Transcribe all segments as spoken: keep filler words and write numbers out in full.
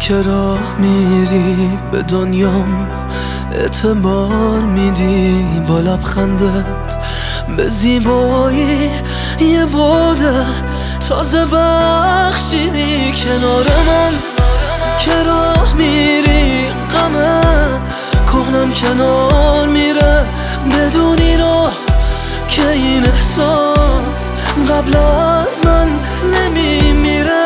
که راه میری به دنیام اعتبار میدی، با لبخندت به زیبایی یه بوده تازه بخشیدی. کنار من که راه میری غمه کهنم کنار میره، بدونی رو که این احساس قبل از من نمیمیره.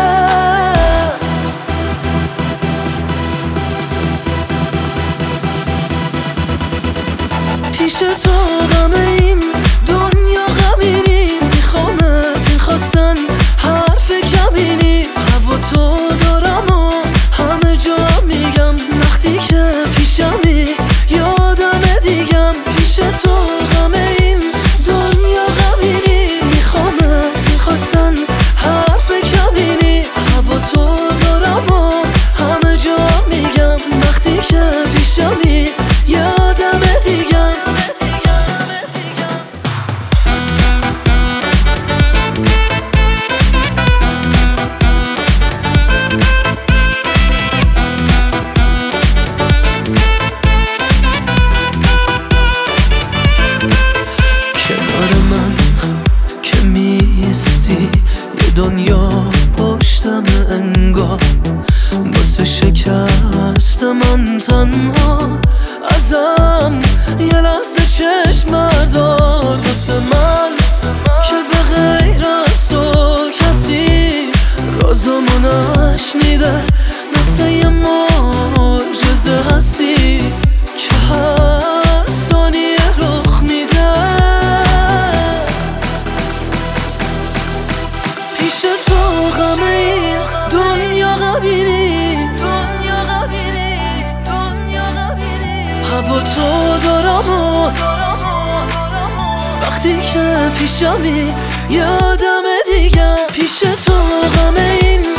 پیش تو غم این دنیا غمی نیست، میخوامت میخواستن حرف کمی نیست. هوا تو دارم و همه جا میگم، وقتی که پیشمی یادم دیگم. پیش تو غم این دنیا غمی نیست، میخوامت میخواستن حرف کمی نیست. هوا تو دارم و همه جا میگم، وقتی که پیشمی یادم دیگم. یه دنیا پشتم انگار، واسه شکست من تنها ازم یه لحظه چشم بردار. واسه من که به غیر از تو کسی رازمو نشنیده، مثل یه معجزه هستی که هر ثانیه رخ میده. پیش تو غم این دنیا غمی نیست، هوا تو دارم و وقتی که پیشمی یادم دیگه. پیش تو غم این